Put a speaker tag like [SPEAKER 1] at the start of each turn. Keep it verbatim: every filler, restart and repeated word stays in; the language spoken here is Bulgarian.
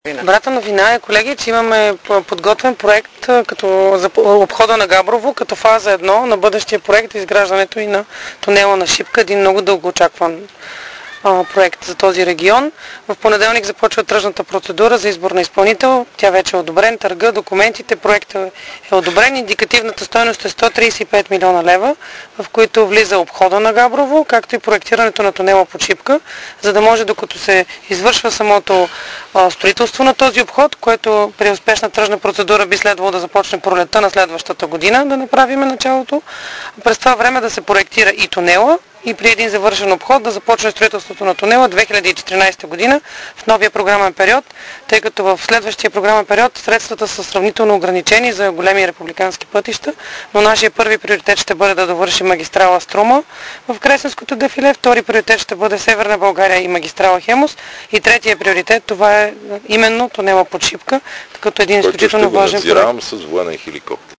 [SPEAKER 1] Добрата новина е, колеги, че имаме подготвен проект като за обхода на Габрово, като фаза едно на бъдещия проект, изграждането и на тунела на Шипка, един много дълго очакван проект за този регион. В понеделник започва тръжната процедура за избор на изпълнител. Тя вече е одобрен, търга, документите, проектът е одобрен. Индикативната стойност е сто тридесет и пет милиона лева, в които влиза обхода на Габрово, както и проектирането на тунела под Шипка, за да може, докато се извършва самото строителство на този обход, което при успешна тръжна процедура би следвало да започне пролетта на следващата година, да направим началото. През това време да се проектира и тунела, и при един завършен обход да започне строителството на тунела две хиляди и четиринадесета година в новия програмен период, тъй като в следващия програмен период средствата са сравнително ограничени за големи републикански пътища, но нашия първи приоритет ще бъде да довърши магистрала Струма в Кресненското дефиле, втори приоритет ще бъде Северна България и магистрала Хемус и третия приоритет това е именно тунела под Шипка, като един изключително важен проект.
[SPEAKER 2] С военен хеликоптер.